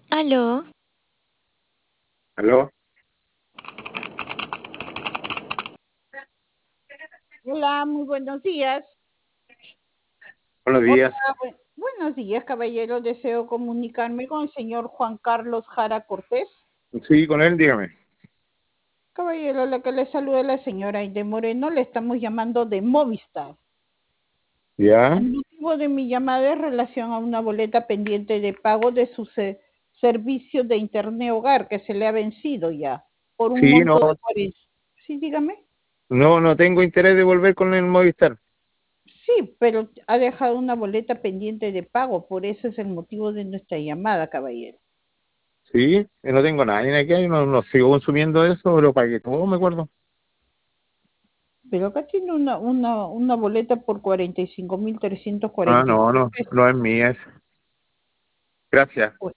Aló, ¿Aló? Hola, muy buenos días. Buenos Hola, días. buenos días, caballero. Deseo comunicarme con el señor Juan Carlos Jara Cortés. Sí, con él, dígame. Caballero, la que le saluda la señora Aide Moreno, le estamos llamando de Movistar. ¿Ya? El motivo de mi llamada es en relación a una boleta pendiente de pago de su servicio de internet hogar que se le ha vencido ya por un Sí, monto de no, 40. Sí, dígame. no tengo interés de volver con el Movistar. Sí, pero ha dejado una boleta pendiente de pago, por eso es el motivo de nuestra llamada, caballero. Sí, no tengo nadie aquí, no sigo consumiendo eso, pero pagué todo, me acuerdo. Pero acá tiene una boleta por cuarenta y cinco mil trescientos Ah, cuarenta y no, cinco no, pesos. no es mía esa. Gracias.